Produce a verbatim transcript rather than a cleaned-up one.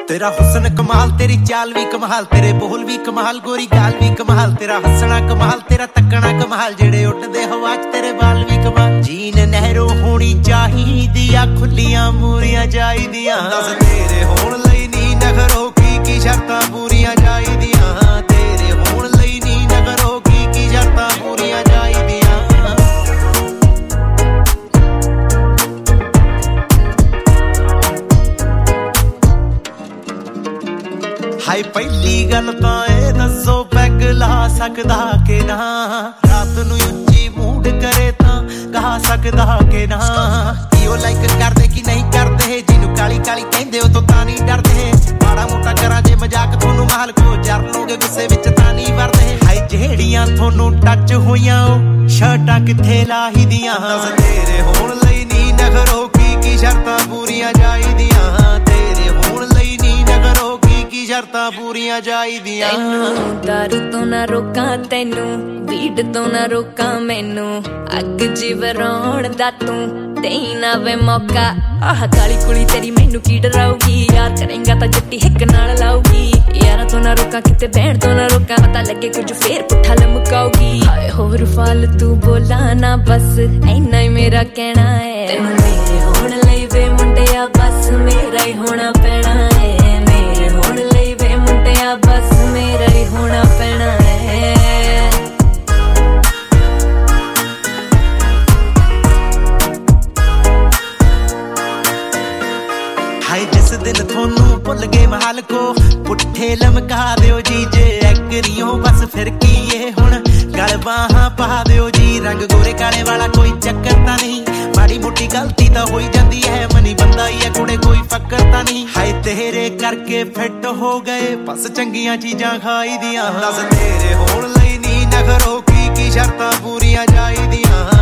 तेरा हुस्न कमाल, तेरी चाल भी कमाल, तेरे बोल भी कमाल, गोरी गाल भी कमाल, तेरा हसना कमाल, तेरा तकना कमाल, जेड़े उठदे हवा च तेरे बाल भी कमाल। जीन नहरो होनी चाहिदियां, खुलियां मूरियां चाहिदियां, दस तेरे होण लई नी नखरो की की शर्तां पूरियां चाहिदियां, तेरे होण लई नी नखरो की की शर्तां पूरियां चाहिदियां। हाय पहली गल तां ए दसो पैग ला सकदा के ना, रात नूं उच्ची मूड करे तां गा सकदा के ना। इहो लाइक करदे कि नहीं करदे, जिन्नू काली काली कहंदे ओ तो तां नहीं डरदे। माड़ा मोटा करा जे मजाक थोनू माल को जर लोगे गुस्से विच तां नहीं वरदे। हाय जेहड़ियां थोनू टच होईयां ओ शर्टां किथे लाहीदियां, दस तेरे होण लई नी नखरो की की शर्तां पूरियां चाहिदियां, तेरे होण लई नी नखरो की शर्तां पूरियां चाहिदियां। तैनू दारू तो ना रोकां, तैनू वीड तो ना रोकां, मैनू अग जिवराउण दा तू देई ना वे मौका। आह काली कुड़ी तेरी मैनू की डराऊगी, यार करेंगा तां जट्टी हिक नाल लाऊगी। यारां तो ना रोकां किते बहन तो ना रोकां, पता लगे कुछ फेर पुट्ठा लमकाऊगी। हाय होर फालतू बोला ना बस इन्ना ही मेरा कहना है। तैनू मेरे होण लई वे मुंडिया बस मेरा ही होना पैना है, मेरे होण लई वे मुंडिया बस मेरा ही होना पैना है। हाय जिस दिन थोनू भुल गए महल को पुट्ठे लमका दियो जी, जे एक्रियों बस फिर की ये हुण गल बाहां पा दियो जी। रंग गोरे काले वाला कोई चक्कर तां नहीं, माड़ी मोटी गलती तां होई जांदी है, मनी बंदा ही है कुड़े कोई फक्कर तां नहीं। हाय तेरे करके फिट हो गए बस चंगियां चीजां खाई दियां, दस तेरे होण लई नी नखरो की की शर्तां पूरियां चाहिदियां।